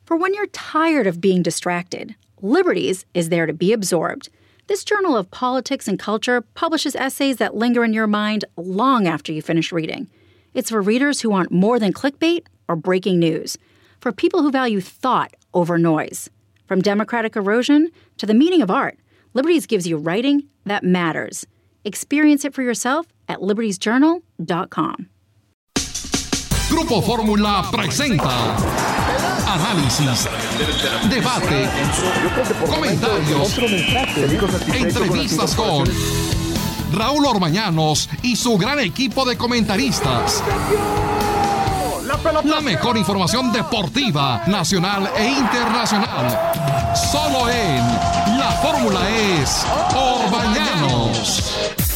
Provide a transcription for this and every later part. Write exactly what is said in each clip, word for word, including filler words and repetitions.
For when you're tired of being distracted, Liberties is there to be absorbed. This journal of politics and culture publishes essays that linger in your mind long after you finish reading. It's for readers who want more than clickbait or breaking news, for people who value thought over noise. From democratic erosion to the meaning of art, Liberties gives you writing that matters. Experience it for yourself at liberties journal dot com. Grupo Fórmula presenta análisis, debate, comentarios, entrevistas con Raúl Orbañanos y su gran equipo de comentaristas. La mejor información deportiva, nacional e internacional. Solo en La Fórmula es Orbañanos.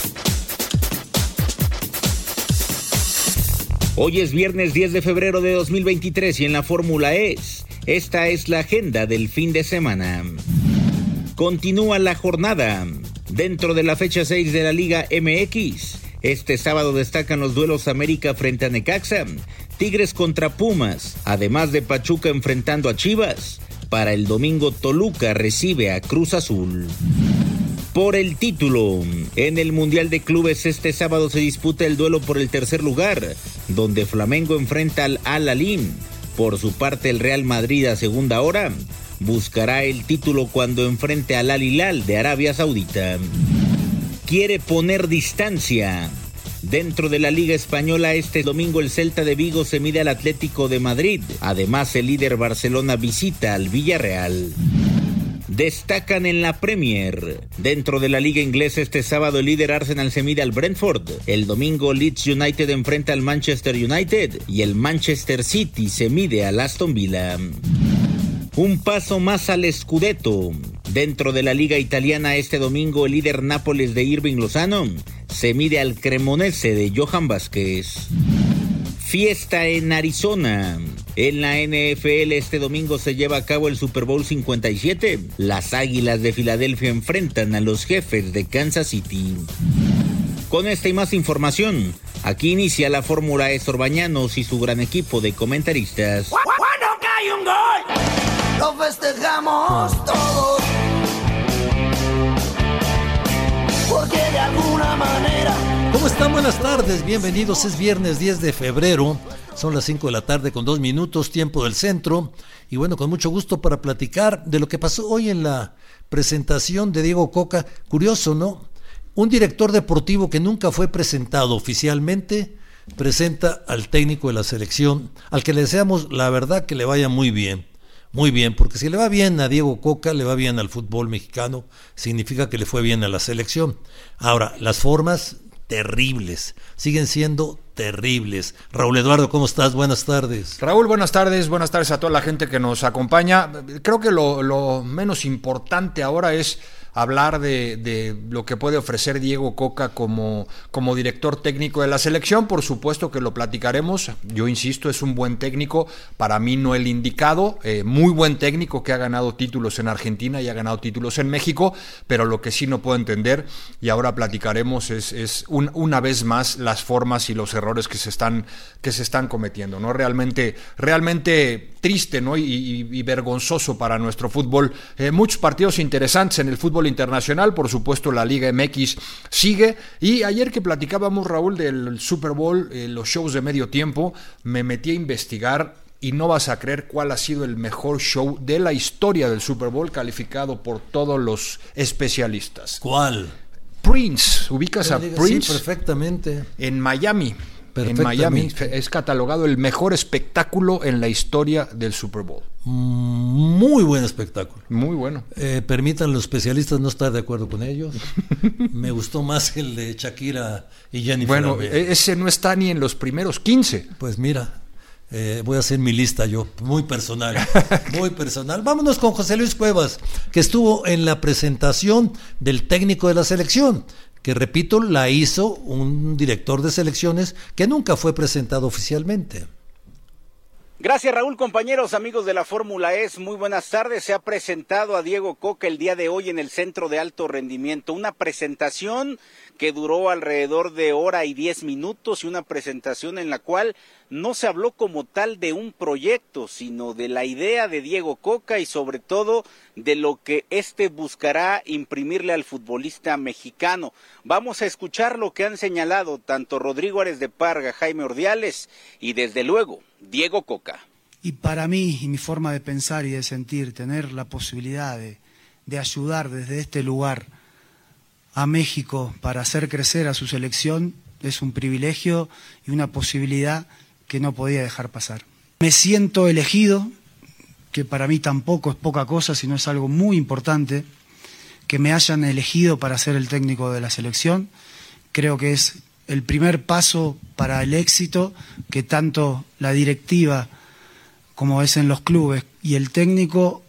Hoy es viernes diez de febrero de dos mil veintitrés y en La Fórmula es. Esta es la agenda del fin de semana. Continúa la jornada. Dentro de la fecha seis de la Liga M X, este sábado destacan los duelos América frente a Necaxa, Tigres contra Pumas, además de Pachuca enfrentando a Chivas. Para el domingo Toluca recibe a Cruz Azul. Por el título, en el Mundial de Clubes este sábado se disputa el duelo por el tercer lugar, donde Flamengo enfrenta al Al-Ahly. Por su parte el Real Madrid a segunda hora buscará el título cuando enfrente al Al-Hilal de Arabia Saudita. Quiere poner distancia. Dentro de la Liga Española este domingo el Celta de Vigo se mide al Atlético de Madrid. Además el líder Barcelona visita al Villarreal. Destacan en la Premier. Dentro de la Liga Inglesa este sábado el líder Arsenal se mide al Brentford. El domingo Leeds United enfrenta al Manchester United y el Manchester City se mide al Aston Villa. Un paso más al Scudetto. Dentro de la Liga Italiana este domingo el líder Nápoles de Irving Lozano se mide al Cremonese de Johan Vázquez. Fiesta en Arizona. En la N F L este domingo se lleva a cabo el Super Bowl cincuenta y siete. Las Águilas de Filadelfia enfrentan a los Jefes de Kansas City. Con esta y más información, aquí inicia la Fórmula es Orbañanos y su gran equipo de comentaristas. Cuando cae un gol, lo festejamos todos, porque de alguna manera... ¿Cómo están? Buenas tardes, bienvenidos. Es viernes diez de febrero, son las cinco de la tarde con dos minutos, tiempo del centro. Y bueno, con mucho gusto para platicar de lo que pasó hoy en la presentación de Diego Coca. Curioso, ¿no? Un director deportivo que nunca fue presentado oficialmente presenta al técnico de la selección, al que le deseamos la verdad que le vaya muy bien. Muy bien, porque si le va bien a Diego Coca, le va bien al fútbol mexicano, significa que le fue bien a la selección. Ahora, las formas terribles, siguen siendo terribles. Raúl Eduardo, ¿cómo estás? Buenas tardes. Raúl, buenas tardes, buenas tardes a toda la gente que nos acompaña. Creo que lo, lo menos importante ahora es hablar de, de lo que puede ofrecer Diego Coca como, como director técnico de la selección. Por supuesto que lo platicaremos. Yo insisto, es un buen técnico, para mí no el indicado, eh, muy buen técnico que ha ganado títulos en Argentina y ha ganado títulos en México, pero lo que sí no puedo entender, y ahora platicaremos, es, es un, una vez más las formas y los errores que se están, que se están cometiendo, ¿no? Realmente, realmente triste, ¿no? Y, y, y vergonzoso para nuestro fútbol. Eh, muchos partidos interesantes en el fútbol internacional, por supuesto la Liga M X sigue, y ayer que platicábamos, Raúl, del Super Bowl, eh, los shows de medio tiempo, me metí a investigar y no vas a creer cuál ha sido el mejor show de la historia del Super Bowl, calificado por todos los especialistas. ¿Cuál? Prince, ¿ubicas a Prince? Sí, perfectamente. En Miami. En Miami es catalogado el mejor espectáculo en la historia del Super Bowl. Muy buen espectáculo. Muy bueno. Eh, permitan los especialistas no estar de acuerdo con ellos. Me gustó más el de Shakira y Jennifer. Bueno, Abe. Ese no está ni en los primeros quince. Pues mira, eh, voy a hacer mi lista yo, muy personal, muy personal. Vámonos con José Luis Cuevas, que estuvo en la presentación del técnico de la selección, que repito, la hizo un director de selecciones que nunca fue presentado oficialmente. Gracias, Raúl. Compañeros, amigos de la Fórmula E, muy buenas tardes. Se ha presentado a Diego Cocca el día de hoy en el Centro de Alto Rendimiento. Una presentación que duró alrededor de hora y diez minutos y una presentación en la cual no se habló como tal de un proyecto, sino de la idea de Diego Cocca y sobre todo de lo que éste buscará imprimirle al futbolista mexicano. Vamos a escuchar lo que han señalado tanto Rodrigo Ares de Parga, Jaime Ordiales y desde luego Diego Cocca. Y para mí y mi forma de pensar y de sentir, tener la posibilidad de, de ayudar desde este lugar a México para hacer crecer a su selección es un privilegio y una posibilidad que no podía dejar pasar. Me siento elegido, que para mí tampoco es poca cosa, sino es algo muy importante, que me hayan elegido para ser el técnico de la selección. Creo que es el primer paso para el éxito que tanto la directiva como es en los clubes y el técnico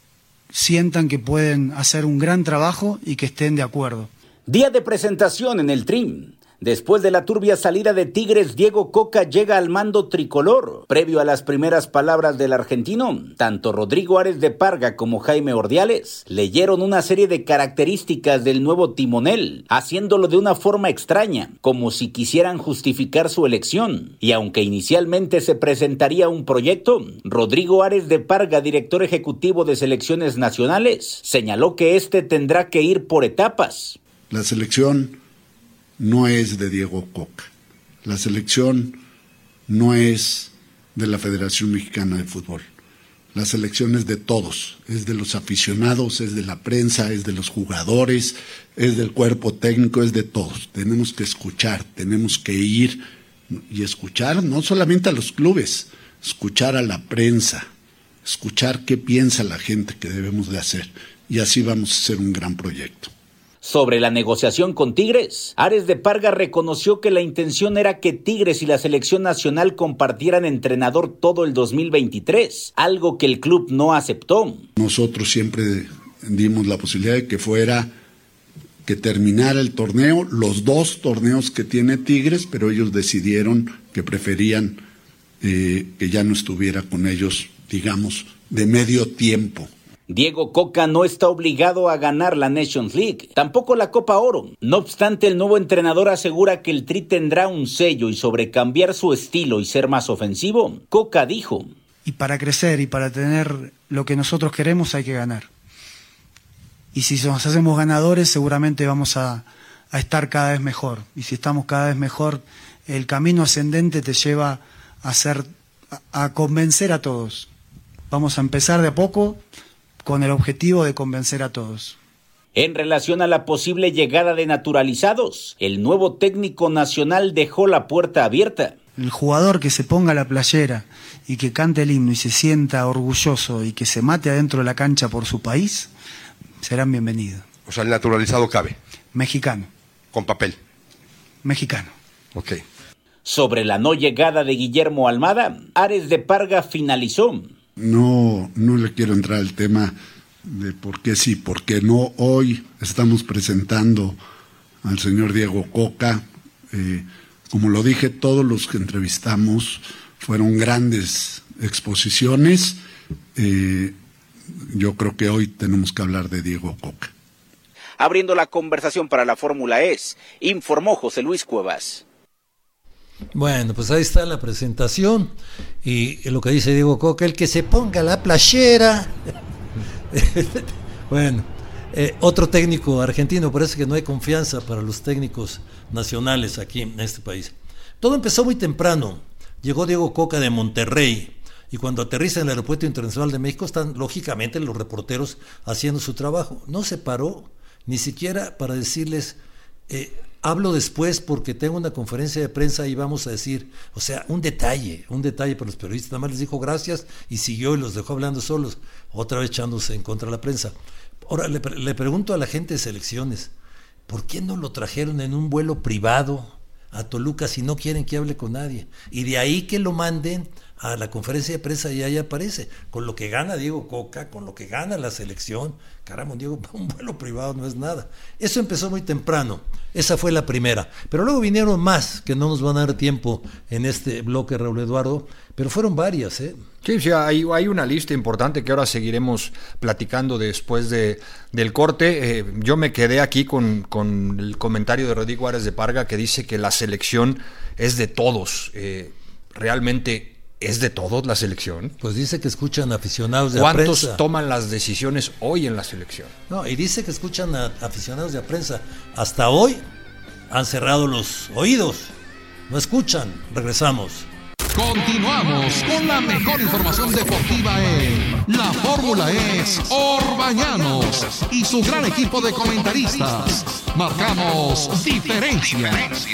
sientan que pueden hacer un gran trabajo y que estén de acuerdo. Día de presentación en el Trim. Después de la turbia salida de Tigres, Diego Cocca llega al mando tricolor. Previo a las primeras palabras del argentino, tanto Rodrigo Ares de Parga como Jaime Ordiales leyeron una serie de características del nuevo timonel, haciéndolo de una forma extraña, como si quisieran justificar su elección. Y aunque inicialmente se presentaría un proyecto, Rodrigo Ares de Parga, director ejecutivo de selecciones nacionales, señaló que este tendrá que ir por etapas. La selección no es de Diego Cocca. La selección no es de la Federación Mexicana de Fútbol. La selección es de todos, es de los aficionados, es de la prensa, es de los jugadores, es del cuerpo técnico, es de todos. Tenemos que escuchar, tenemos que ir y escuchar no solamente a los clubes, escuchar a la prensa, escuchar qué piensa la gente que debemos de hacer. Y así vamos a hacer un gran proyecto. Sobre la negociación con Tigres, Ares de Parga reconoció que la intención era que Tigres y la selección nacional compartieran entrenador todo el dos mil veintitrés, algo que el club no aceptó. Nosotros siempre dimos la posibilidad de que fuera, que terminara el torneo, los dos torneos que tiene Tigres, pero ellos decidieron que preferían eh, que ya no estuviera con ellos, digamos, de medio tiempo. Diego Cocca no está obligado a ganar la Nations League, tampoco la Copa Oro. No obstante, el nuevo entrenador asegura que el Tri tendrá un sello y sobre cambiar su estilo y ser más ofensivo, Cocca dijo: y para crecer y para tener lo que nosotros queremos hay que ganar. Y si nos hacemos ganadores seguramente vamos a, a estar cada vez mejor. Y si estamos cada vez mejor, el camino ascendente te lleva a, ser, a, a convencer a todos. Vamos a empezar de a poco, con el objetivo de convencer a todos. En relación a la posible llegada de naturalizados, el nuevo técnico nacional dejó la puerta abierta. El jugador que se ponga la playera y que cante el himno y se sienta orgulloso y que se mate adentro de la cancha por su país, serán bienvenidos. O sea, el naturalizado cabe. Mexicano. Con papel. Mexicano. Ok. Sobre la no llegada de Guillermo Almada, Ares de Parga finalizó. No, no le quiero entrar al tema de por qué sí, por qué no. Hoy estamos presentando al señor Diego Cocca. Eh, como lo dije, todos los que entrevistamos fueron grandes exposiciones. Eh, yo creo que hoy tenemos que hablar de Diego Cocca. Abriendo la conversación para la Fórmula E, informó José Luis Cuevas. Bueno, pues ahí está la presentación y lo que dice Diego Cocca, el que se ponga la playera. Bueno, eh, otro técnico argentino, parece que no hay confianza para los técnicos nacionales aquí en este país. Todo empezó muy temprano, llegó Diego Cocca de Monterrey y cuando aterriza en el Aeropuerto Internacional de México están lógicamente los reporteros haciendo su trabajo. No se paró ni siquiera para decirles... Eh, hablo después porque tengo una conferencia de prensa y vamos a decir, o sea, un detalle, un detalle para los periodistas. Nada más les dijo gracias y siguió y los dejó hablando solos, otra vez echándose en contra de la prensa. Ahora le, le pregunto a la gente de selecciones, ¿por qué no lo trajeron en un vuelo privado a Toluca si no quieren que hable con nadie? Y de ahí que lo manden a la conferencia de prensa y ahí aparece, con lo que gana Diego Cocca, con lo que gana la selección. Caramba, Diego, un vuelo privado no es nada. Eso empezó muy temprano, esa fue la primera, pero luego vinieron más que no nos van a dar tiempo en este bloque, Raúl Eduardo, pero fueron varias, ¿eh? Sí, sí, hay, hay una lista importante que ahora seguiremos platicando después de, del corte. Eh, yo me quedé aquí con, con el comentario de Rodrigo Álvarez de Parga, que dice que la selección es de todos. Eh, realmente es de todos la selección. Pues dice que escuchan aficionados de la prensa. ¿Cuántos toman las decisiones hoy en la selección? No, y dice que escuchan a aficionados de la prensa. Hasta hoy han cerrado los oídos. No escuchan. Regresamos. Continuamos con la mejor información deportiva en La Fórmula es Orbañanos y su gran equipo de comentaristas. Marcamos diferencia.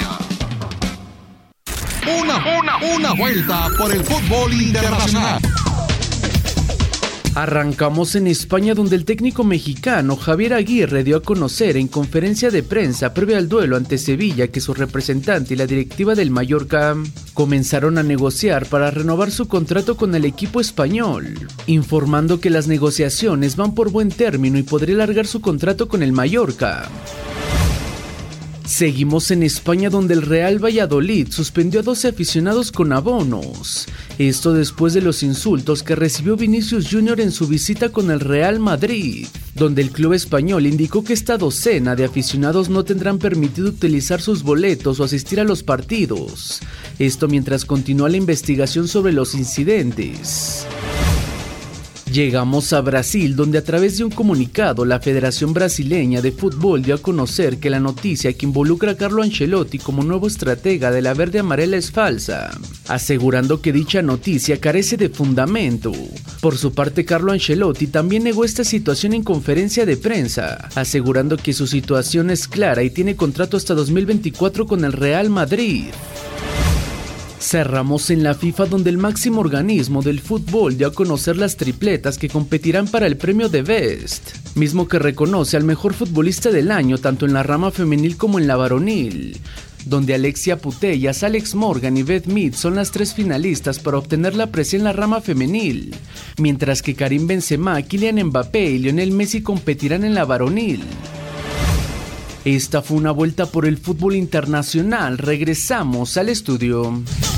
Una, una, una vuelta por el fútbol internacional. Arrancamos en España, donde el técnico mexicano Javier Aguirre dio a conocer en conferencia de prensa previa al duelo ante Sevilla que su representante y la directiva del Mallorca comenzaron a negociar para renovar su contrato con el equipo español, informando que las negociaciones van por buen término y podría alargar su contrato con el Mallorca. Seguimos en España, donde el Real Valladolid suspendió a doce aficionados con abonos. Esto después de los insultos que recibió Vinicius Junior en su visita con el Real Madrid, donde el club español indicó que esta docena de aficionados no tendrán permitido utilizar sus boletos o asistir a los partidos. Esto mientras continúa la investigación sobre los incidentes. Llegamos a Brasil, donde a través de un comunicado la Federación Brasileña de Fútbol dio a conocer que la noticia que involucra a Carlo Ancelotti como nuevo estratega de la verde amarela es falsa, asegurando que dicha noticia carece de fundamento. Por su parte, Carlo Ancelotti también negó esta situación en conferencia de prensa, asegurando que su situación es clara y tiene contrato hasta dos mil veinticuatro con el Real Madrid. Cerramos en la FIFA, donde el máximo organismo del fútbol dio a conocer las tripletas que competirán para el premio de Best, mismo que reconoce al mejor futbolista del año tanto en la rama femenil como en la varonil, donde Alexia Putellas, Alex Morgan y Beth Mead son las tres finalistas para obtener la presea en la rama femenil, mientras que Karim Benzema, Kylian Mbappé y Lionel Messi competirán en la varonil. Esta fue una vuelta por el fútbol internacional. Regresamos al estudio.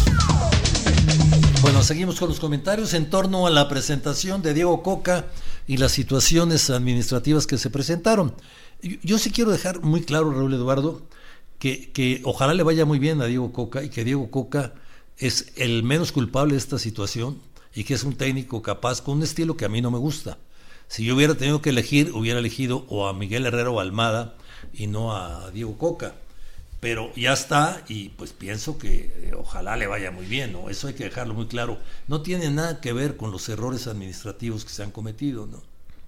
Bueno, seguimos con los comentarios en torno a la presentación de Diego Coca y las situaciones administrativas que se presentaron. Yo, yo sí quiero dejar muy claro, Raúl Eduardo, que, que ojalá le vaya muy bien a Diego Coca y que Diego Coca es el menos culpable de esta situación y que es un técnico capaz con un estilo que a mí no me gusta. Si yo hubiera tenido que elegir, hubiera elegido o a Miguel Herrera o a Almada y no a Diego Coca, pero ya está y pues pienso que eh, ojalá le vaya muy bien, ¿no? Eso hay que dejarlo muy claro, no tiene nada que ver con los errores administrativos que se han cometido, ¿no?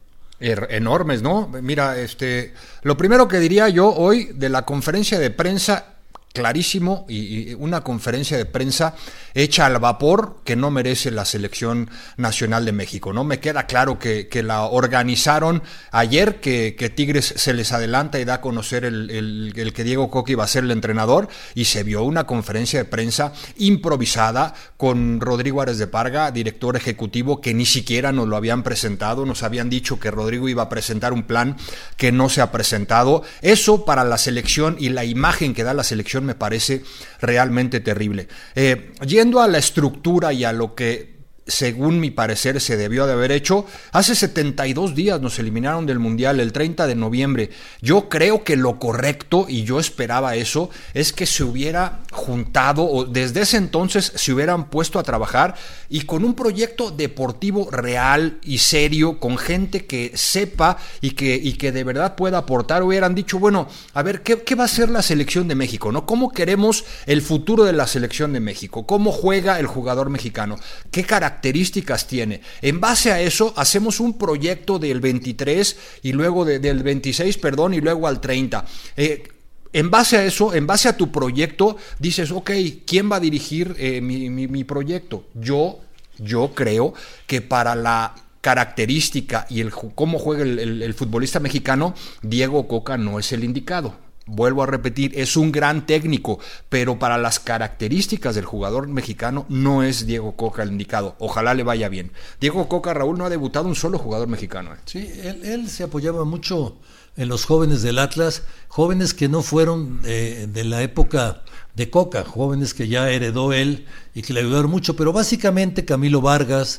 Er, enormes, ¿no? Mira, este, lo primero que diría yo hoy de la conferencia de prensa, clarísimo, y, y una conferencia de prensa hecha al vapor que no merece la selección nacional de México, ¿no? Me queda claro que, que la organizaron ayer, que, que Tigres se les adelanta y da a conocer el, el, el que Diego Coca iba a ser el entrenador, y se vio una conferencia de prensa improvisada con Rodrigo Álvarez de Parga, director ejecutivo, que ni siquiera nos lo habían presentado, nos habían dicho que Rodrigo iba a presentar un plan que no se ha presentado. Eso para la selección y la imagen que da la selección me parece realmente terrible. Eh, yendo a la estructura y a lo que según mi parecer se debió de haber hecho, hace setenta y dos días nos eliminaron del Mundial, el treinta de noviembre. Yo creo que lo correcto, y yo esperaba eso, es que se hubiera juntado, o desde ese entonces se hubieran puesto a trabajar y con un proyecto deportivo real y serio, con gente que sepa y que, y que de verdad pueda aportar. Hubieran dicho, bueno, a ver, ¿qué, qué va a ser la selección de México, ¿no? ¿Cómo queremos el futuro de la selección de México? ¿Cómo juega el jugador mexicano? ¿Qué características características tiene? En base a eso hacemos un proyecto del veintitrés y luego de, del veintiséis, perdón, y luego al treinta. Eh, en base a eso, en base a tu proyecto, dices, ok, ¿quién va a dirigir eh, mi, mi, mi proyecto? Yo, yo creo que para la característica y el cómo juega el, el, el futbolista mexicano, Diego Coca no es el indicado. Vuelvo a repetir, es un gran técnico, pero para las características del jugador mexicano no es Diego Coca el indicado. Ojalá le vaya bien. Diego Coca, Raúl, no ha debutado un solo jugador mexicano. ¿eh? Sí, él, él se apoyaba mucho en los jóvenes del Atlas, jóvenes que no fueron eh, de la época de Coca, jóvenes que ya heredó él y que le ayudaron mucho, pero básicamente Camilo Vargas,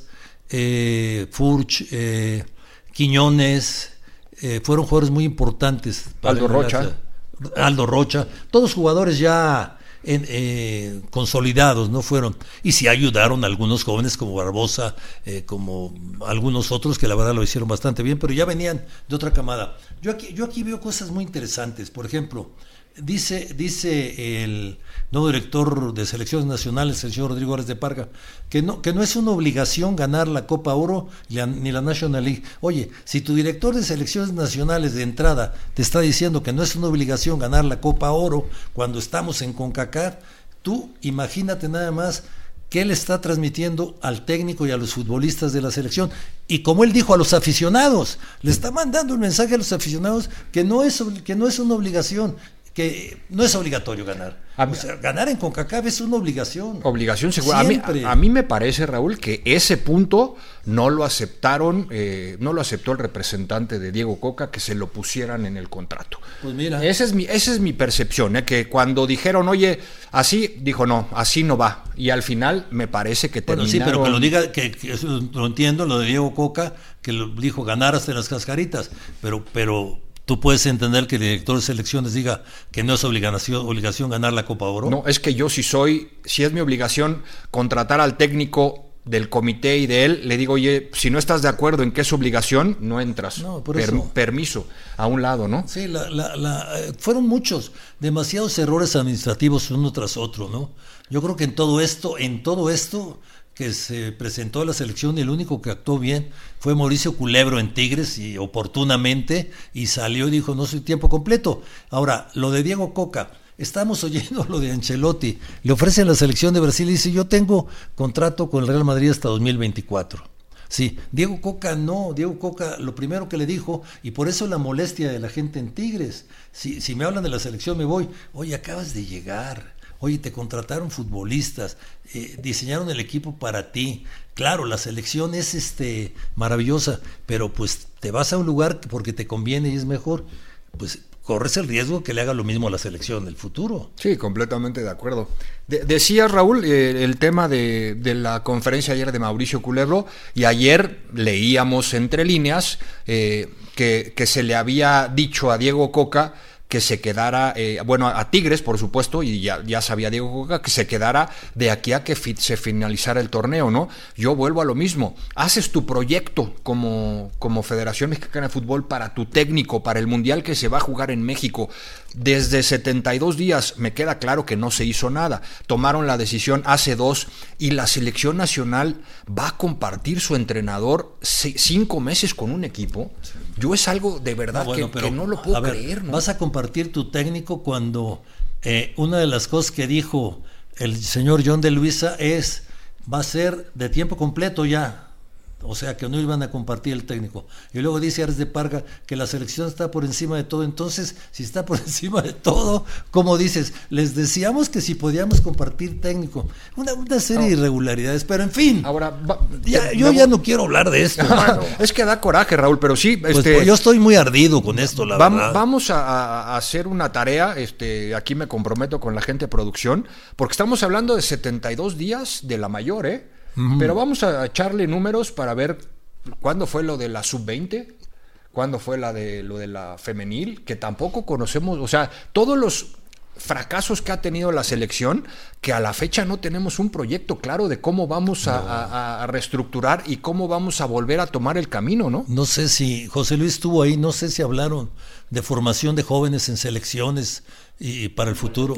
eh, Furch, eh, Quiñones, eh, fueron jugadores muy importantes. Aldo Rocha. Aldo Rocha, todos jugadores ya en, eh, consolidados, ¿no? Fueron, y sí ayudaron a algunos jóvenes como Barbosa, eh, como algunos otros que la verdad lo hicieron bastante bien, pero ya venían de otra camada. Yo aquí, yo aquí veo cosas muy interesantes. Por ejemplo, dice, dice el nuevo director de selecciones nacionales, el señor Rodrigo Árez de Parga, que no, que no es una obligación ganar la Copa Oro ni la National League. Oye, si tu director de selecciones nacionales de entrada te está diciendo que no es una obligación ganar la Copa Oro cuando estamos en CONCACAF, tú imagínate nada más qué le está transmitiendo al técnico y a los futbolistas de la selección. Y como él dijo a los aficionados, le está mandando un mensaje a los aficionados que no es, que no es una obligación, que no es obligatorio ganar. O sea, ganar en CONCACAF es una obligación. Obligación segura. A mí, a, a mí me parece, Raúl, que ese punto no lo aceptaron, eh, no lo aceptó el representante de Diego Coca, que se lo pusieran en el contrato. Pues mira. Esa es mi, esa es mi percepción, eh, que cuando dijeron, oye, así, dijo, no, así no va. Y al final me parece que bueno, terminaron... sí, pero que lo diga, que, que eso lo entiendo, lo de Diego Coca, que lo dijo ganar hasta las cascaritas, pero... pero ¿tú puedes entender que el director de selecciones diga que no es obligación, obligación ganar la Copa Oro? No, es que yo si soy, si es mi obligación contratar al técnico del comité y de él, le digo, oye, si no estás de acuerdo en que es obligación, no entras. No, por per, eso. Permiso, a un lado, ¿no? Sí, la, la, la, eh, fueron muchos, demasiados errores administrativos uno tras otro, ¿no? Yo creo que en todo esto, en todo esto... que se presentó a la selección y el único que actuó bien fue Mauricio Culebro en Tigres y oportunamente y salió y dijo no soy tiempo completo. Ahora, lo de Diego Coca, estamos oyendo lo de Ancelotti, le ofrecen la selección de Brasil y dice yo tengo contrato con el Real Madrid hasta dos mil veinticuatro. Sí, Diego Coca no, Diego Coca lo primero que le dijo, y por eso la molestia de la gente en Tigres, si, si me hablan de la selección me voy, oye acabas de llegar. Oye, te contrataron futbolistas, eh, diseñaron el equipo para ti. Claro, la selección es este maravillosa, pero pues te vas a un lugar porque te conviene y es mejor, pues corres el riesgo que le haga lo mismo a la selección del futuro. Sí, completamente de acuerdo. De, decías, Raúl, eh, el tema de, de la conferencia ayer de Mauricio Culebro, y ayer leíamos entre líneas eh, que, que se le había dicho a Diego Coca que se quedara, eh, bueno, a Tigres, por supuesto, y ya, ya sabía Diego Coca, que se quedara de aquí a que fi- se finalizara el torneo, ¿no? Yo vuelvo a lo mismo, haces tu proyecto como, como Federación Mexicana de Fútbol para tu técnico, para el Mundial que se va a jugar en México. Desde setenta y dos días me queda claro que no se hizo nada. Tomaron la decisión hace dos y la selección nacional va a compartir su entrenador cinco meses con un equipo. Yo es algo de verdad no, bueno, que, pero, que no lo puedo ver, creer, ¿no? Vas a compartir tu técnico cuando eh, una de las cosas que dijo el señor John de Luisa es va a ser de tiempo completo ya. O sea, que no iban a compartir el técnico. Y luego dice Árez de Parga que la selección está por encima de todo. Entonces, si está por encima de todo, como dices, les decíamos que si podíamos compartir técnico. Una, una serie no. de irregularidades, pero en fin. Ahora, va, ya, yo ya no quiero hablar de esto. No, es que da coraje, Raúl, pero sí. Pues, este, pues yo estoy muy ardido con esto, la va, verdad. Vamos a, a hacer una tarea, este, aquí me comprometo con la gente de producción, porque estamos hablando de setenta y dos días de la mayor, ¿eh? Uh-huh. Pero vamos a echarle números para ver cuándo fue lo de la sub veinte, cuándo fue la de lo de la femenil, que tampoco conocemos, o sea, todos los fracasos que ha tenido la selección, que a la fecha no tenemos un proyecto claro de cómo vamos a, no. a, a reestructurar y cómo vamos a volver a tomar el camino, ¿no? No sé si José Luis estuvo ahí, no sé si hablaron de formación de jóvenes en selecciones y para el futuro.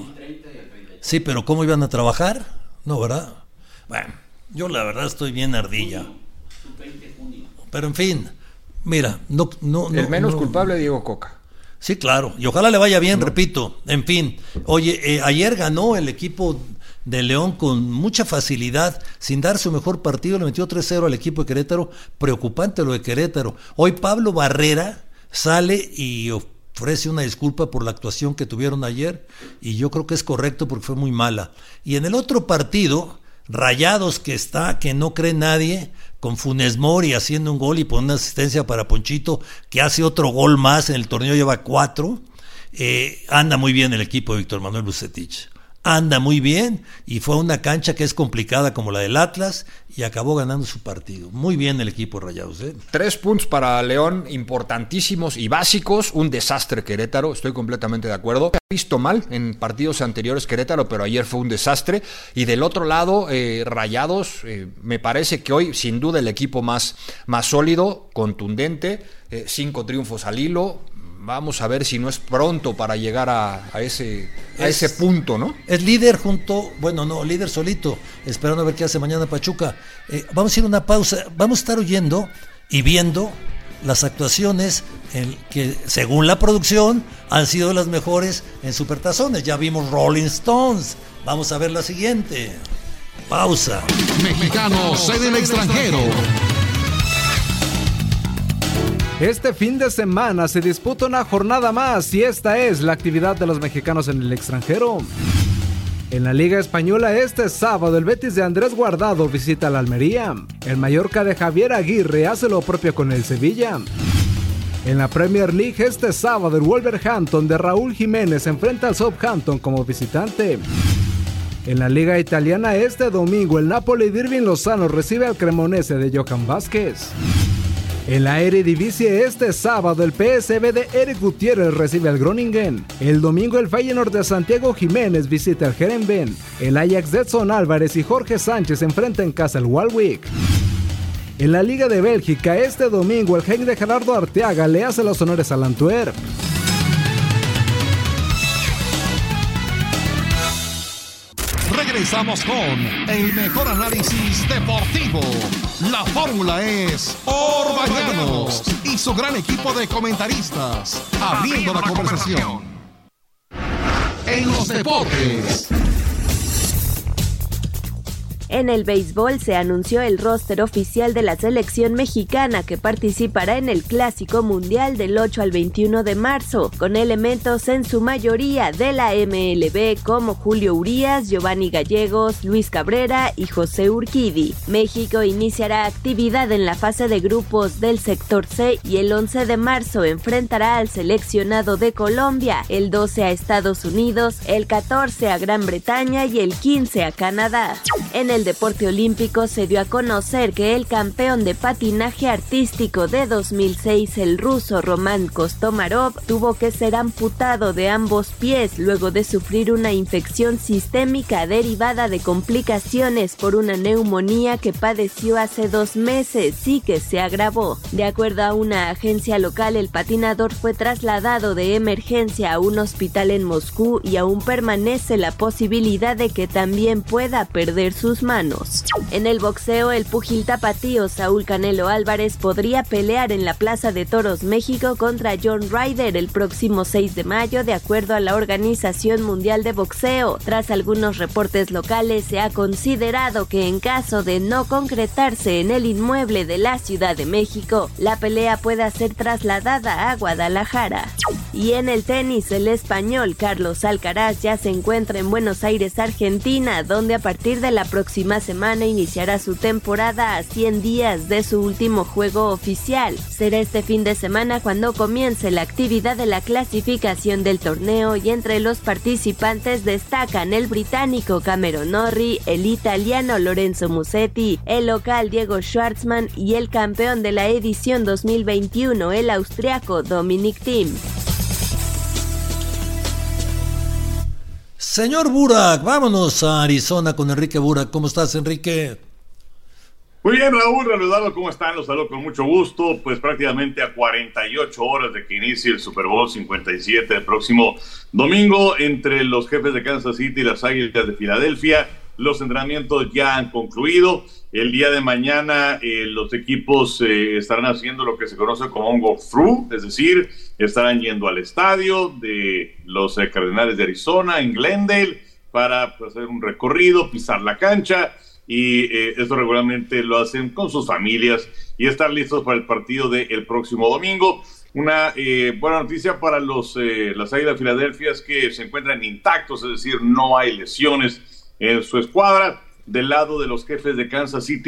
Sí, pero ¿cómo iban a trabajar? No, ¿verdad? Bueno, yo la verdad estoy bien ardilla. Pero en fin, mira, no, no, el no, menos no, culpable Diego Coca. Sí, claro, y ojalá le vaya bien, no. repito. En fin, oye, eh, ayer ganó el equipo de León con mucha facilidad, sin dar su mejor partido, le metió tres cero al equipo de Querétaro. Preocupante lo de Querétaro. Hoy Pablo Barrera sale y ofrece una disculpa por la actuación que tuvieron ayer, y yo creo que es correcto porque fue muy mala. Y en el otro partido, Rayados, que está, que no cree nadie, con Funes Mori haciendo un gol y poniendo una asistencia para Ponchito, que hace otro gol más, en el torneo lleva cuatro, eh, anda muy bien el equipo de Víctor Manuel Bucetich. anda muy bien y fue a una cancha que es complicada como la del Atlas y acabó ganando su partido. Muy bien el equipo de Rayados, ¿eh? Tres puntos para León, importantísimos y básicos. Un desastre Querétaro, estoy completamente de acuerdo. He visto mal en partidos anteriores Querétaro, pero ayer fue un desastre. Y del otro lado, eh, Rayados, eh, me parece que hoy sin duda el equipo más, más sólido, contundente, eh, cinco triunfos al hilo. Vamos a ver si no es pronto para llegar a, a, ese, a es, ese punto, ¿no? Es líder junto, bueno, no, líder solito, esperando a ver qué hace mañana Pachuca. Eh, vamos a ir a una pausa, vamos a estar oyendo y viendo las actuaciones en que, según la producción, han sido las mejores en Supertazones. Ya vimos Rolling Stones, vamos a ver la siguiente. Pausa. Mexicanos en el extranjero. Este fin de semana se disputa una jornada más y esta es la actividad de los mexicanos en el extranjero. En la Liga Española este sábado el Betis de Andrés Guardado visita la Almería. El Mallorca de Javier Aguirre hace lo propio con el Sevilla. En la Premier League este sábado el Wolverhampton de Raúl Jiménez enfrenta al Southampton como visitante. En la Liga Italiana este domingo el Napoli de Irving Lozano recibe al Cremonese de Johan Vázquez. En la Eredivisie este sábado el P S V de Eric Gutiérrez recibe al Groningen. El domingo el Feyenoord de Santiago Jiménez visita al Herenveen. El Ajax de Edson Álvarez y Jorge Sánchez enfrenta en casa al Walwick. En la Liga de Bélgica este domingo el Genk de Gerardo Arteaga le hace los honores al Antwerp. Regresamos con el mejor análisis deportivo. La fórmula es Orbañanos y su gran equipo de comentaristas, abriendo la conversación. En los deportes. En el béisbol se anunció el roster oficial de la selección mexicana que participará en el Clásico Mundial del ocho al veintiuno de marzo, con elementos en su mayoría de la M L B como Julio Urías, Giovanni Gallegos, Luis Cabrera y José Urquidi. México iniciará actividad en la fase de grupos del sector C y el once de marzo enfrentará al seleccionado de Colombia, el doce a Estados Unidos, el catorce a Gran Bretaña y el quince a Canadá. En el deporte olímpico se dio a conocer que el campeón de patinaje artístico de dos mil seis, el ruso Roman Kostomarov, tuvo que ser amputado de ambos pies luego de sufrir una infección sistémica derivada de complicaciones por una neumonía que padeció hace dos meses y que se agravó. De acuerdo a una agencia local, el patinador fue trasladado de emergencia a un hospital en Moscú y aún permanece la posibilidad de que también pueda perder sus manos. En el boxeo, el púgil tapatío Saúl Canelo Álvarez podría pelear en la Plaza de Toros México contra John Ryder el próximo seis de mayo, de acuerdo a la Organización Mundial de Boxeo. Tras algunos reportes locales, se ha considerado que en caso de no concretarse en el inmueble de la Ciudad de México, la pelea pueda ser trasladada a Guadalajara. Y en el tenis, el español Carlos Alcaraz ya se encuentra en Buenos Aires, Argentina, donde a partir de la próxima semana iniciará su temporada a cien días de su último juego oficial. Será este fin de semana cuando comience la actividad de la clasificación del torneo y entre los participantes destacan el británico Cameron Norrie, el italiano Lorenzo Musetti, el local Diego Schwartzman y el campeón de la edición dos mil veintiuno, el austriaco Dominic Thiem. Señor Burak, vámonos a Arizona con Enrique Burak. ¿Cómo estás, Enrique? Muy bien, Raúl, Raúl, ¿cómo están? Los saludo con mucho gusto. Pues prácticamente a cuarenta y ocho horas de que inicie el Super Bowl cincuenta y siete el próximo domingo entre los Jefes de Kansas City y las Águilas de Filadelfia. Los entrenamientos ya han concluido. El día de mañana eh, los equipos eh, estarán haciendo lo que se conoce como un walkthrough, es decir, estarán yendo al estadio de los eh, Cardenales de Arizona en Glendale para pues, hacer un recorrido, pisar la cancha y eh, esto regularmente lo hacen con sus familias y estar listos para el partido del próximo domingo. Una eh, buena noticia para los eh, las Águilas de Filadelfia es que se encuentran intactos, es decir, no hay lesiones en su escuadra. Del lado de los Jefes de Kansas City,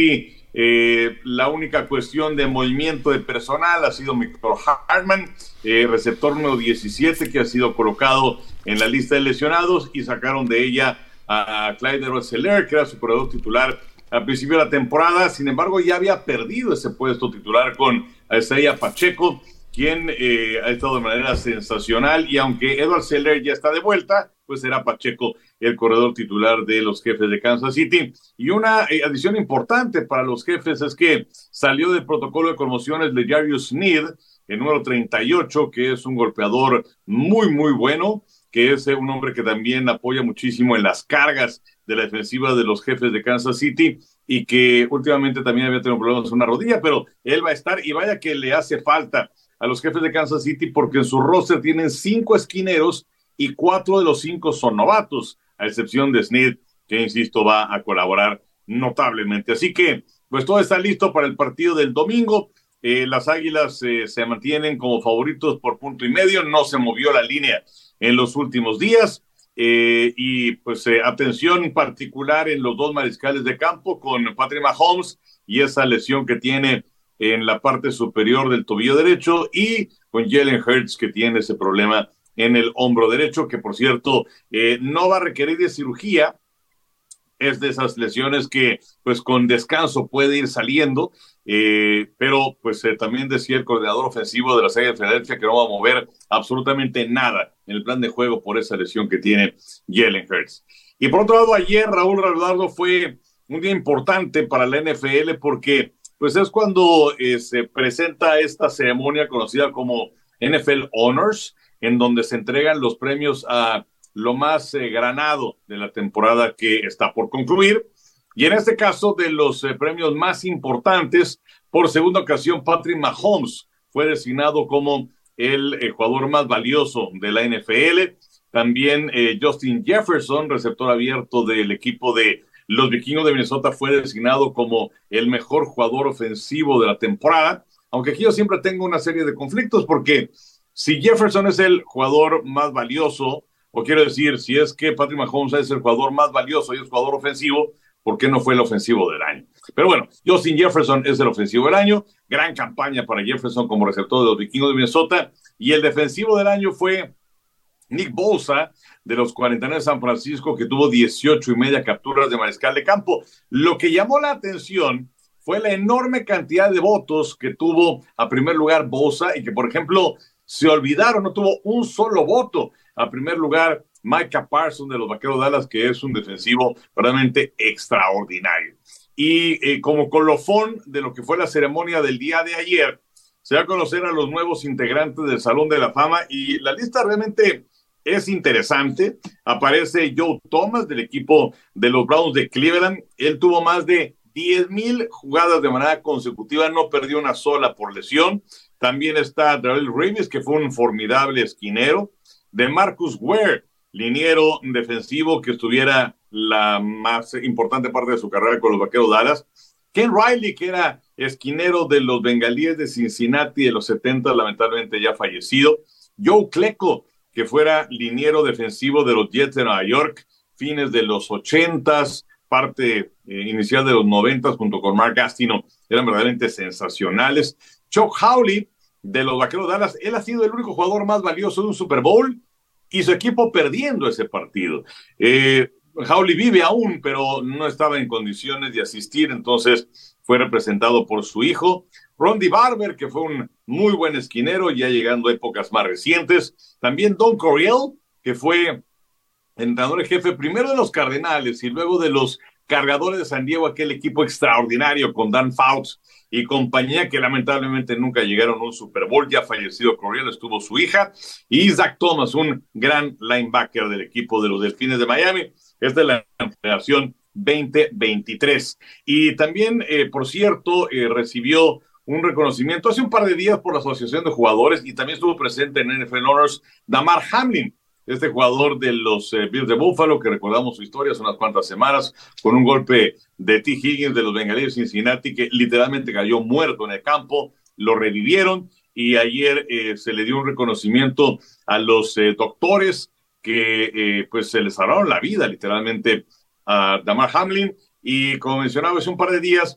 Eh, la única cuestión de movimiento de personal ha sido Mecole Hardman, eh, receptor número diecisiete, que ha sido colocado en la lista de lesionados, y sacaron de ella a Clyde Edwards-Helaire, que era su corredor titular al principio de la temporada. Sin embargo, ya había perdido ese puesto titular con Isaiah Pacheco, quien eh, ha estado de manera sensacional, y aunque Edwards-Helaire ya está de vuelta, pues será Pacheco el corredor titular de los Jefes de Kansas City. Y una eh, adición importante para los Jefes es que salió del protocolo de conmociones de Jarius Sneed, el número treinta y ocho, que es un golpeador muy, muy bueno, que es eh, un hombre que también apoya muchísimo en las cargas de la defensiva de los Jefes de Kansas City, y que últimamente también había tenido problemas en una rodilla, pero él va a estar, y vaya que le hace falta a los Jefes de Kansas City, porque en su roster tienen cinco esquineros y cuatro de los cinco son novatos, a excepción de Sneed, que, insisto, va a colaborar notablemente. Así que, pues todo está listo para el partido del domingo. Eh, las Águilas eh, se mantienen como favoritos por punto y medio, no se movió la línea en los últimos días, eh, y pues eh, atención particular en los dos mariscales de campo, con Patrick Mahomes y esa lesión que tiene en la parte superior del tobillo derecho, y con Jalen Hurts, que tiene ese problema en el hombro derecho, que por cierto eh, no va a requerir de cirugía. Es de esas lesiones que pues con descanso puede ir saliendo, eh, pero pues eh, también decía el coordinador ofensivo de las Águilas de Filadelfia que no va a mover absolutamente nada en el plan de juego por esa lesión que tiene Jalen Hurts. Y por otro lado, ayer, Raúl Redondo, fue un día importante para la N F L, porque pues es cuando eh, se presenta esta ceremonia conocida como N F L Honors, en donde se entregan los premios a lo más eh, granado de la temporada que está por concluir. Y en este caso, de los eh, premios más importantes, por segunda ocasión, Patrick Mahomes fue designado como el eh, jugador más valioso de la N F L. También eh, Justin Jefferson, receptor abierto del equipo de los Vikingos de Minnesota, fue designado como el mejor jugador ofensivo de la temporada. Aunque aquí yo siempre tengo una serie de conflictos, porque si Jefferson es el jugador más valioso, o quiero decir, si es que Patrick Mahomes es el jugador más valioso y es jugador ofensivo, ¿por qué no fue el ofensivo del año? Pero bueno, Justin Jefferson es el ofensivo del año. Gran campaña para Jefferson como receptor de los Vikingos de Minnesota. Y el defensivo del año fue Nick Bosa, de los cuarenta y nueve de San Francisco, que tuvo dieciocho y media capturas de mariscal de campo. Lo que llamó la atención fue la enorme cantidad de votos que tuvo a primer lugar Bosa, y que, por ejemplo, se olvidaron, no tuvo un solo voto a primer lugar Micah Parsons de los Vaqueros de Dallas, que es un defensivo realmente extraordinario. Y eh, como colofón de lo que fue la ceremonia del día de ayer, se va a conocer a los nuevos integrantes del Salón de la Fama, y la lista realmente es interesante. Aparece Joe Thomas del equipo de los Browns de Cleveland. Él tuvo más de diez mil jugadas de manera consecutiva, no perdió una sola por lesión. También está Darrell Reeves, que fue un formidable esquinero. De Marcus Ware, liniero defensivo que estuviera la más importante parte de su carrera con los Vaqueros de Dallas. Ken Riley, que era esquinero de los Bengalíes de Cincinnati de los setenta, lamentablemente ya fallecido. Joe Klecko, que fuera liniero defensivo de los Jets de Nueva York, fines de los ochentas, parte eh, inicial de los noventas, junto con Mark Gastineau, eran verdaderamente sensacionales. Chuck Howley, de los Vaqueros de Dallas, él ha sido el único jugador más valioso de un Super Bowl, y su equipo perdiendo ese partido. Eh, Howley vive aún, pero no estaba en condiciones de asistir, entonces fue representado por su hijo. Rondy Barber, que fue un muy buen esquinero, ya llegando a épocas más recientes. También Don Coryell, que fue entrenador en jefe primero de los Cardenales y luego de los Cargadores de San Diego, aquel equipo extraordinario con Dan Fouts y compañía, que lamentablemente nunca llegaron a un Super Bowl. Ya fallecido Coryell, estuvo su hija. Y Zach Thomas, un gran linebacker del equipo de los Delfines de Miami. Esta es la generación veinte veintitrés. Y también, eh, por cierto, eh, recibió un reconocimiento hace un par de días por la Asociación de Jugadores, y también estuvo presente en N F L Honors Damar Hamlin, este jugador de los eh, Bills de Buffalo, que recordamos su historia hace unas cuantas semanas, con un golpe de T. Higgins de los Bengalíes de Cincinnati, que literalmente cayó muerto en el campo. Lo revivieron, y ayer eh, se le dio un reconocimiento a los eh, doctores que eh, pues se les salvaron la vida literalmente a Damar Hamlin. Y como mencionaba hace un par de días,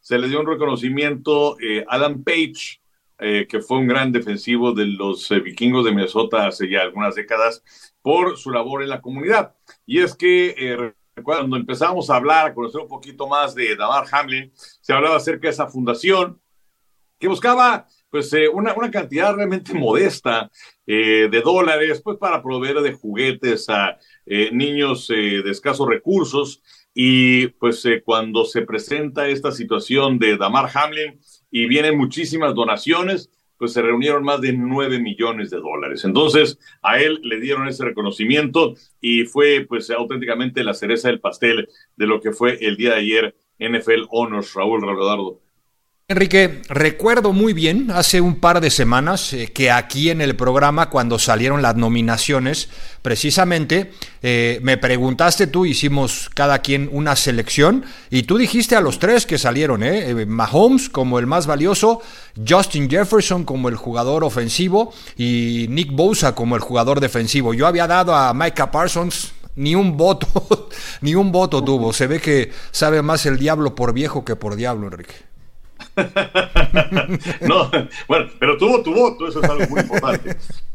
se le dio un reconocimiento eh, a Alan Page, eh, que fue un gran defensivo de los eh, vikingos de Minnesota hace ya algunas décadas, por su labor en la comunidad. Y es que eh, cuando empezamos a hablar, a conocer un poquito más de Damar Hamlin, se hablaba acerca de esa fundación que buscaba pues eh, una, una cantidad realmente modesta eh, de dólares, pues para proveer de juguetes a eh, niños eh, de escasos recursos. Y pues eh, cuando se presenta esta situación de Damar Hamlin y vienen muchísimas donaciones, pues se reunieron más de nueve millones de dólares. Entonces a él le dieron ese reconocimiento y fue pues auténticamente la cereza del pastel de lo que fue el día de ayer N F L Honors. Raúl Redodardo. Enrique, recuerdo muy bien hace un par de semanas eh, que aquí en el programa, cuando salieron las nominaciones, precisamente eh, me preguntaste tú, hicimos cada quien una selección y tú dijiste a los tres que salieron, eh, eh, Mahomes como el más valioso, Justin Jefferson como el jugador ofensivo y Nick Bosa como el jugador defensivo. Yo había dado a Micah Parsons. Ni un voto, ni un voto tuvo. Se ve que sabe más el diablo por viejo que por diablo, Enrique. No, bueno, pero tuvo tu voto, eso es algo muy importante.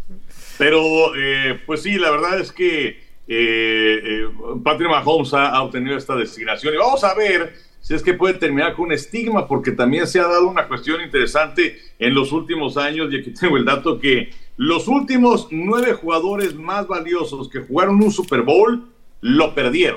Pero, eh, pues sí, la verdad es que eh, eh, Patrick Mahomes ha, ha obtenido esta designación y vamos a ver si es que puede terminar con un estigma, porque también se ha dado una cuestión interesante en los últimos años, y aquí tengo el dato que los últimos nueve jugadores más valiosos que jugaron un Super Bowl lo perdieron.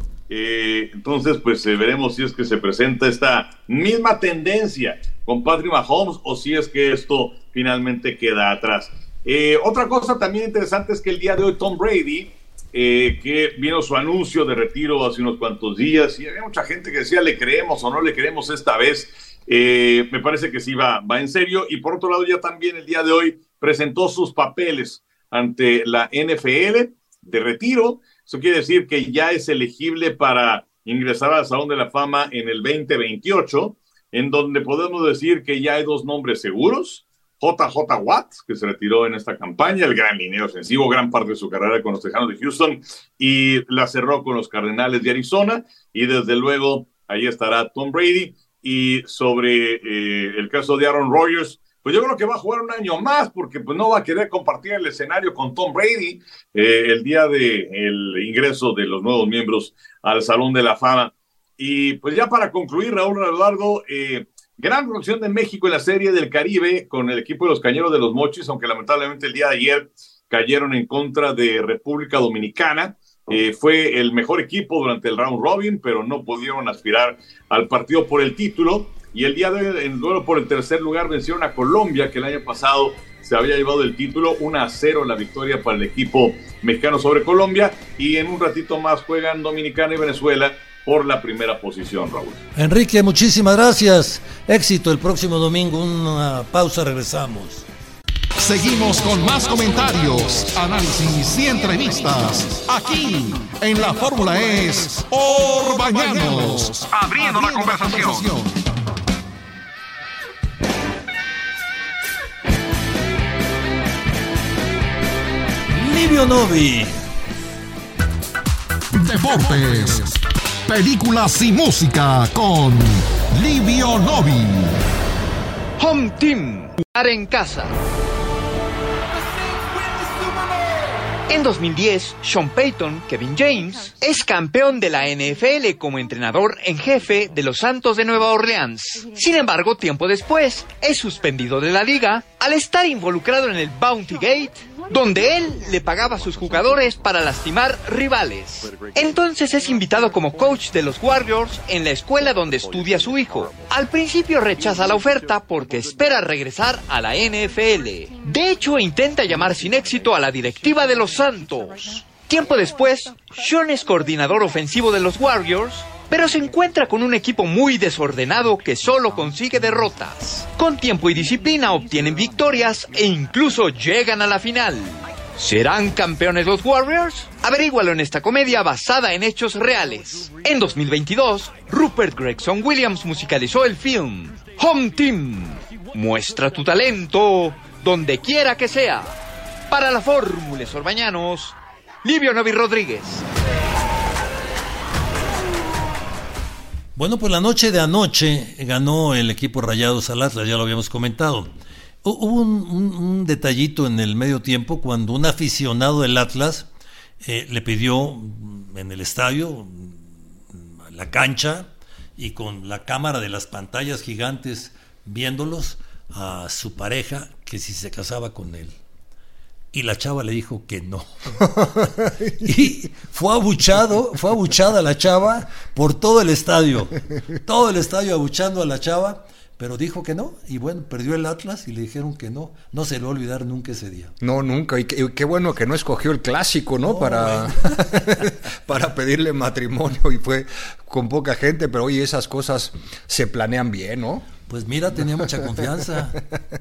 Eh, entonces, pues eh, veremos si es que se presenta esta misma tendencia con Patrick Mahomes o si es que esto finalmente queda atrás. Eh, otra cosa también interesante es que el día de hoy Tom Brady, eh, que vino su anuncio de retiro hace unos cuantos días y había mucha gente que decía le creemos o no le creemos esta vez, eh, me parece que sí va, va en serio. Y por otro lado ya también el día de hoy presentó sus papeles ante la N F L de retiro. Eso quiere decir que ya es elegible para ingresar al Salón de la Fama en el veinte veintiocho, en donde podemos decir que ya hay dos nombres seguros. J J Watt, que se retiró en esta campaña, el gran liniero ofensivo, gran parte de su carrera con los Tejanos de Houston, y la cerró con los Cardenales de Arizona, y desde luego ahí estará Tom Brady. Y sobre eh, el caso de Aaron Rodgers, pues yo creo que va a jugar un año más, porque pues no va a querer compartir el escenario con Tom Brady eh, el día del ingreso de los nuevos miembros al Salón de la Fama. Y pues ya para concluir, Raúl Eduardo, eh, gran producción de México en la Serie del Caribe con el equipo de los Cañeros de los Mochis, aunque lamentablemente el día de ayer cayeron en contra de República Dominicana. Eh, fue el mejor equipo durante el round robin, pero no pudieron aspirar al partido por el título. Y el día de hoy, en duelo por el tercer lugar, vencieron a Colombia, que el año pasado se había llevado el título. uno a cero la victoria para el equipo mexicano sobre Colombia. Y en un ratito más juegan Dominicana y Venezuela por la primera posición, Raúl. Enrique, muchísimas gracias. Éxito el próximo domingo. Una pausa, regresamos. Seguimos con más comentarios, análisis y entrevistas aquí en la Fórmula Es Orbañanos, abriendo la conversación. Livio Novi. Deportes, películas y música con Livio Novi. Home Team, jugar en casa. En dos mil diez, Sean Payton, Kevin James, es campeón de la N F L como entrenador en jefe de los Santos de Nueva Orleans. Sin embargo, tiempo después, es suspendido de la liga al estar involucrado en el Bounty Gate, donde él le pagaba a sus jugadores para lastimar rivales. Entonces es invitado como coach de los Warriors en la escuela donde estudia su hijo. Al principio rechaza la oferta porque espera regresar a la N F L. De hecho, intenta llamar sin éxito a la directiva de los Santos. Tiempo después, Sean es coordinador ofensivo de los Warriors, pero se encuentra con un equipo muy desordenado que solo consigue derrotas. Con tiempo y disciplina obtienen victorias e incluso llegan a la final. ¿Serán campeones los Warriors? Averígualo en esta comedia basada en hechos reales. En dos mil veintidós, Rupert Gregson Williams musicalizó el film Home Team. Muestra tu talento donde quiera que sea. Para la Fórmula Orbañanos, Livio Novi Rodríguez. Bueno, pues la noche de anoche ganó el equipo Rayados al Atlas, ya lo habíamos comentado. Hubo un, un, un detallito en el medio tiempo cuando un aficionado del Atlas eh, le pidió en el estadio, la cancha, y con la cámara de las pantallas gigantes viéndolos, a su pareja que si se casaba con él. Y la chava le dijo que no. Y fue abuchado, fue abuchada la chava por todo el estadio. Todo el estadio abuchando a la chava, pero dijo que no. Y bueno, perdió el Atlas y le dijeron que no. No se le va a olvidar nunca ese día. No, nunca. Y qué, qué bueno que no escogió el clásico, ¿no? no para, para pedirle matrimonio, y fue con poca gente, pero oye, esas cosas se planean bien, ¿no? Pues mira, tenía mucha confianza.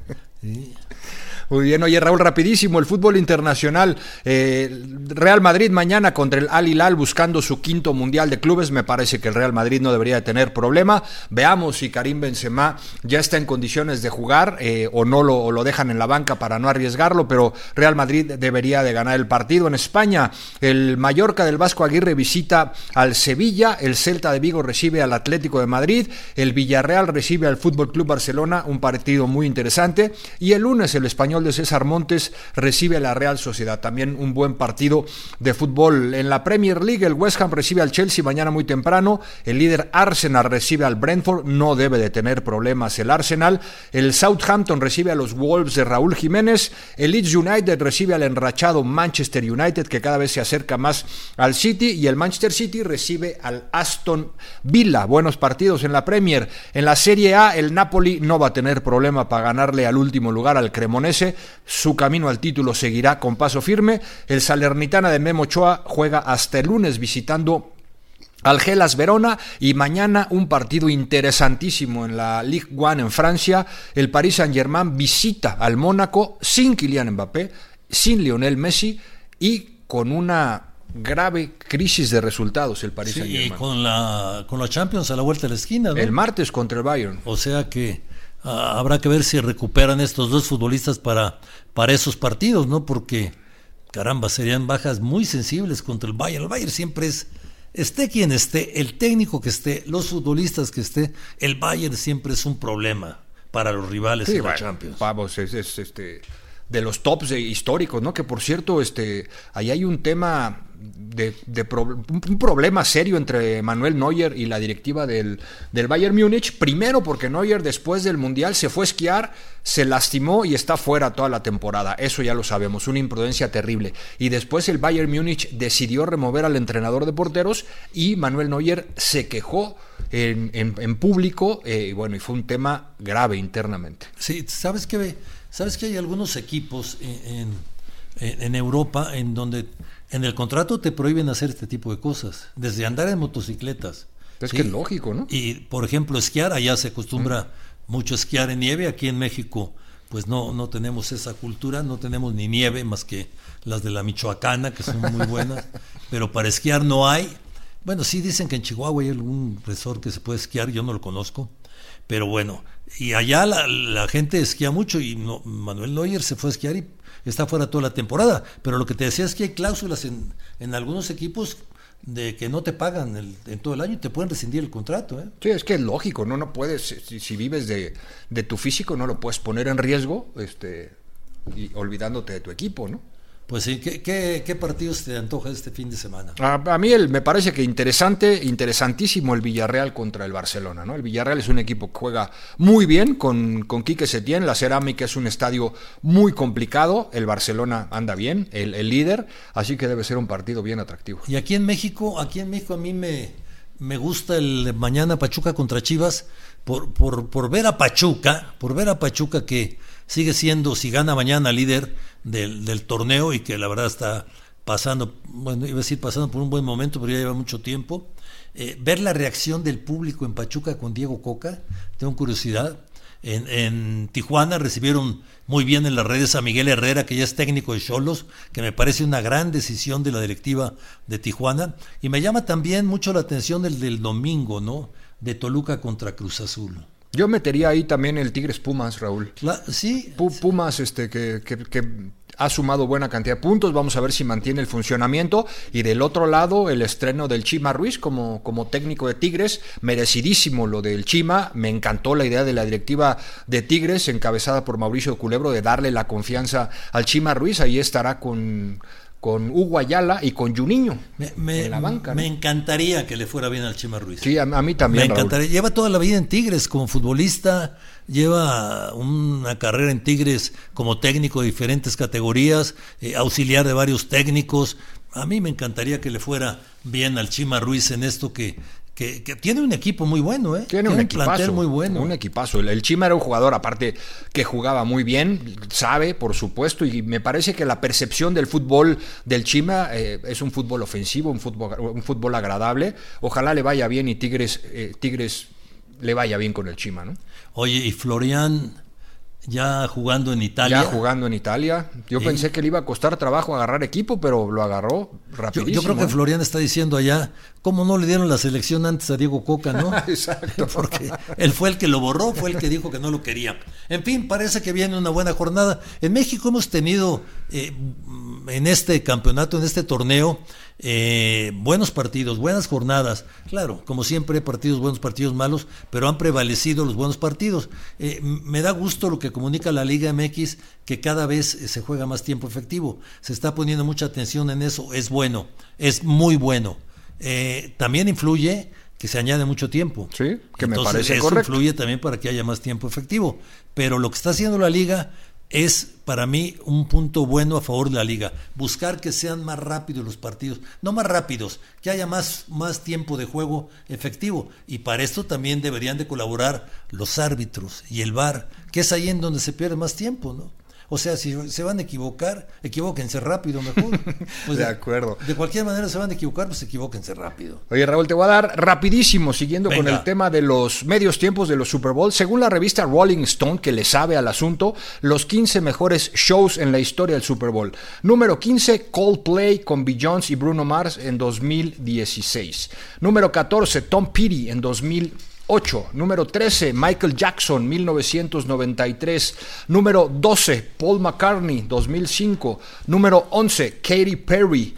Sí. Muy bien, oye Raúl, rapidísimo, el fútbol internacional, eh, Real Madrid mañana contra el Al Hilal buscando su quinto mundial de clubes. Me parece que el Real Madrid no debería de tener problema. Veamos si Karim Benzema ya está en condiciones de jugar eh, o no lo, o lo dejan en la banca para no arriesgarlo, pero Real Madrid debería de ganar el partido. En España, el Mallorca del Vasco Aguirre visita al Sevilla, el Celta de Vigo recibe al Atlético de Madrid, el Villarreal recibe al Fútbol Club Barcelona, un partido muy interesante, y el lunes el Español de César Montes recibe a la Real Sociedad, también un buen partido de fútbol. En la Premier League, el West Ham recibe al Chelsea mañana muy temprano, el líder Arsenal recibe al Brentford, no debe de tener problemas el Arsenal, el Southampton recibe a los Wolves de Raúl Jiménez, el Leeds United recibe al enrachado Manchester United, que cada vez se acerca más al City, y el Manchester City recibe al Aston Villa. Buenos partidos en la Premier. En la Serie A, el Napoli no va a tener problema para ganarle al último lugar al Cremonese, su camino al título seguirá con paso firme. El Salernitana de Memo Ochoa juega hasta el lunes visitando al Hellas Verona, y mañana un partido interesantísimo en la Ligue uno en Francia. El Paris Saint-Germain visita al Mónaco sin Kylian Mbappé, sin Lionel Messi y con una grave crisis de resultados el Paris sí, Saint-Germain. Y con la, con la Champions a la vuelta de la esquina, ¿no? El martes contra el Bayern. O sea que uh, habrá que ver si recuperan estos dos futbolistas para, para esos partidos, ¿no? Porque, caramba, serían bajas muy sensibles contra el Bayern. El Bayern siempre es, esté quien esté, el técnico que esté, los futbolistas que esté, el Bayern siempre es un problema para los rivales sí, en la bueno, Champions. Vamos, es, es este de los tops de, históricos, ¿no? Que por cierto, este, ahí hay un tema de, de pro, un problema serio entre Manuel Neuer y la directiva del, del Bayern Múnich. Primero porque Neuer después del Mundial se fue a esquiar, se lastimó y está fuera toda la temporada. Eso ya lo sabemos, una imprudencia terrible. Y después el Bayern Múnich decidió remover al entrenador de porteros y Manuel Neuer se quejó en, en, en público, eh, bueno, y fue un tema grave internamente. Sí, ¿sabes qué? ¿Sabes que hay algunos equipos en, en, en Europa en donde en el contrato te prohíben hacer este tipo de cosas? Desde andar en motocicletas. Es ¿sí? que es lógico, ¿no? Y, por ejemplo, esquiar, allá se acostumbra mm. mucho esquiar en nieve. Aquí en México, pues no, no tenemos esa cultura, no tenemos ni nieve más que las de la Michoacana, que son muy buenas, pero para esquiar no hay. Bueno, sí dicen que en Chihuahua hay algún resort que se puede esquiar, yo no lo conozco. Pero bueno, y allá la, la gente esquía mucho y no, Manuel Neuer se fue a esquiar y está fuera toda la temporada. Pero lo que te decía es que hay cláusulas en, en algunos equipos de que no te pagan el, en todo el año y te pueden rescindir el contrato, ¿eh? Sí, es que es lógico, no, no puedes, si, si vives de, de tu físico no lo puedes poner en riesgo, este, y olvidándote de tu equipo, ¿no? Pues sí, ¿qué, qué, qué partidos te antoja este fin de semana? A, a mí el, me parece que interesante, interesantísimo el Villarreal contra el Barcelona, ¿no? El Villarreal es un equipo que juega muy bien con, con Quique Setién, la Cerámica es un estadio muy complicado, el Barcelona anda bien, el, el líder, así que debe ser un partido bien atractivo. Y aquí en México, aquí en México a mí me, me gusta el mañana Pachuca contra Chivas, por, por, por ver a Pachuca, por ver a Pachuca que sigue siendo, si gana mañana, líder del, del torneo y que la verdad está pasando, bueno, iba a decir pasando por un buen momento, pero ya lleva mucho tiempo. Eh, ver la reacción del público en Pachuca con Diego Coca, tengo curiosidad. En, en Tijuana recibieron muy bien en las redes a Miguel Herrera, que ya es técnico de Xolos, que me parece una gran decisión de la directiva de Tijuana. Y me llama también mucho la atención el del domingo, ¿no? De Toluca contra Cruz Azul. Yo metería ahí también el Tigres Pumas, Raúl. La, sí. P- Pumas, este, que, que, que ha sumado buena cantidad de puntos, vamos a ver si mantiene el funcionamiento. Y del otro lado, el estreno del Chima Ruiz como, como técnico de Tigres, merecidísimo lo del Chima. Me encantó la idea de la directiva de Tigres, encabezada por Mauricio Culebro, de darle la confianza al Chima Ruiz. Ahí estará con... con Hugo Ayala y con Juninho me, me, en la banca. ¿no? Me encantaría que le fuera bien al Chima Ruiz. Sí, a, a mí también. Me encantaría. Raúl. Lleva toda la vida en Tigres como futbolista, lleva una carrera en Tigres como técnico de diferentes categorías, eh, auxiliar de varios técnicos. A mí me encantaría que le fuera bien al Chima Ruiz en esto que... Que, que tiene un equipo muy bueno, ¿eh? Tiene, tiene un, un plantel muy bueno. Un equipazo. El, el Chima era un jugador, aparte, que jugaba muy bien, sabe, por supuesto, y me parece que la percepción del fútbol del Chima eh, es un fútbol ofensivo, un fútbol, un fútbol agradable. Ojalá le vaya bien y Tigres, eh, Tigres le vaya bien con el Chima, ¿no? Oye, y Florian... ya jugando en Italia. Ya jugando en Italia. Yo ¿Sí? pensé que le iba a costar trabajo agarrar equipo, pero lo agarró rapidísimo. Yo, yo creo que Florian está diciendo allá, ¿cómo no le dieron la selección antes a Diego Coca, no? Exacto. Porque él fue el que lo borró, fue el que dijo que no lo quería. En fin, parece que viene una buena jornada. En México hemos tenido eh, en este campeonato, en este torneo, eh, buenos partidos, buenas jornadas. Claro, como siempre, partidos buenos, partidos malos, pero han prevalecido los buenos partidos. Eh, me da gusto lo que comunica la Liga M X, que cada vez se juega más tiempo efectivo. Se está poniendo mucha atención en eso. Es bueno, es muy bueno. Eh, también influye que se añade mucho tiempo. Sí, que Entonces, me parece eso correcto. Influye también para que haya más tiempo efectivo. Pero lo que está haciendo la Liga es para mí un punto bueno a favor de la Liga. Buscar que sean más rápidos los partidos. No más rápidos, que haya más, más tiempo de juego efectivo. Y para esto también deberían de colaborar los árbitros y el V A R, que es ahí en donde se pierde más tiempo, ¿no? O sea, si se van a equivocar, equivóquense rápido mejor. Pues de acuerdo. De cualquier manera se van a equivocar, pues equivóquense rápido. Oye, Raúl, te voy a dar rapidísimo, siguiendo Venga. con el tema de los medios tiempos de los Super Bowl. Según la revista Rolling Stone, que le sabe al asunto, los quince mejores shows en la historia del Super Bowl. Número quince, Coldplay con Beyoncé y Bruno Mars en dos mil dieciséis. Número catorce, Tom Petty en dos mil ocho. Número trece, Michael Jackson, mil novecientos noventa y tres. Número doce, Paul McCartney, dos mil cinco. Número once, Katy Perry,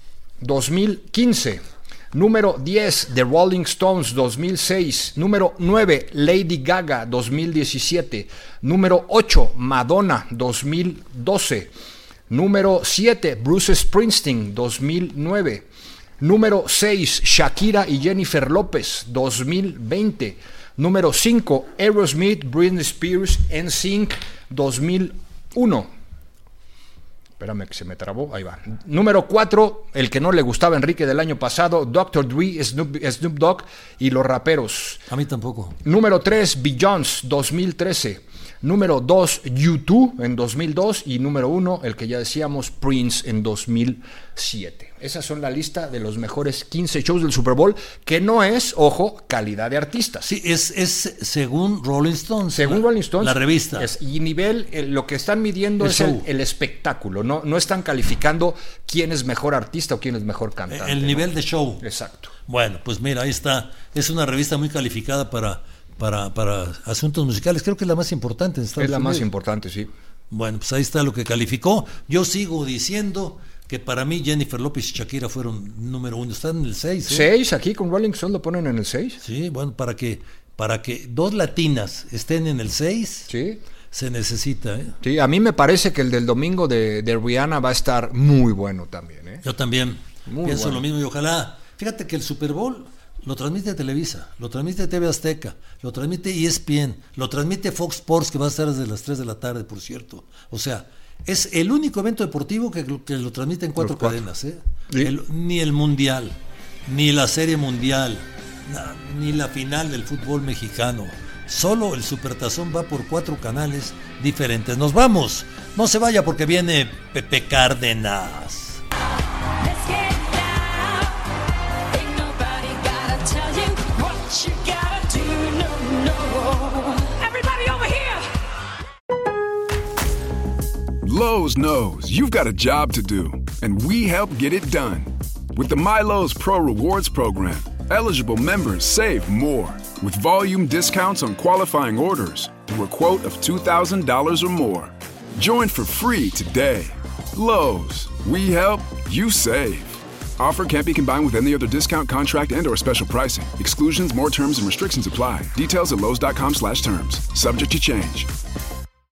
dos mil quince. Número diez, The Rolling Stones, dos mil seis. Número nueve, Lady Gaga, dos mil diecisiete. Número ocho, Madonna, dos mil doce. Número siete, Bruce Springsteen, dos mil nueve. Número seis, Shakira y Jennifer López, dos mil veinte. Número cinco, Aerosmith, Britney Spears, N Sync, dos mil uno. Espérame que se me trabó, ahí va. Número cuatro, el que no le gustaba a Enrique del año pasado, doctor Dre, Snoop, Snoop Dogg y los raperos. A mí tampoco. Número tres, Beyoncé, dos mil trece. Número dos, U dos en dos mil dos. Y número uno, el que ya decíamos, Prince en dos mil siete. Esas son la lista de los mejores quince shows del Super Bowl, que no es, ojo, calidad de artistas. Sí, es, es según Rolling Stones. Según la, Rolling Stones. La revista. Es, y nivel, eh, lo que están midiendo el es el, el espectáculo. No, no están calificando quién es mejor artista o quién es mejor cantante. El ¿no? nivel de show. Exacto. Bueno, pues mira, ahí está. Es una revista muy calificada para... Para, para asuntos musicales, creo que es la más importante en Estados Es la Unidos. más importante, sí. Bueno, pues ahí está lo que calificó. Yo sigo diciendo que para mí Jennifer López y Shakira fueron número uno. Están en el seis. ¿eh? ¿Seis? Aquí con Rolling Stone lo ponen en el seis. Sí, bueno, para que, para que dos latinas estén en el seis, sí, se necesita. ¿eh? Sí, a mí me parece que el del domingo de, de Rihanna va a estar muy bueno también. ¿eh? Yo también muy pienso bueno. lo mismo y ojalá. Fíjate que el Super Bowl lo transmite Televisa, lo transmite T V Azteca, lo transmite E S P N, lo transmite Fox Sports, que va a estar desde las tres de la tarde, por cierto. O sea, es el único evento deportivo que, que lo transmite en cuatro, cuatro. cadenas. ¿eh? ¿Sí? El, ni el Mundial, ni la Serie Mundial, na, ni la final del fútbol mexicano. Solo el Supertazón va por cuatro canales diferentes. Nos vamos, no se vaya porque viene Pepe Cárdenas. Lowe's knows you've got a job to do, and we help get it done. With the MyLowe's Pro Rewards program, eligible members save more with volume discounts on qualifying orders through a quote of two thousand dollars or more. Join for free today. Lowe's, we help, you save. Offer can't be combined with any other discount, contract, and or special pricing. Exclusions, more terms, and restrictions apply. Details at lowes dot com slash terms. Subject to change.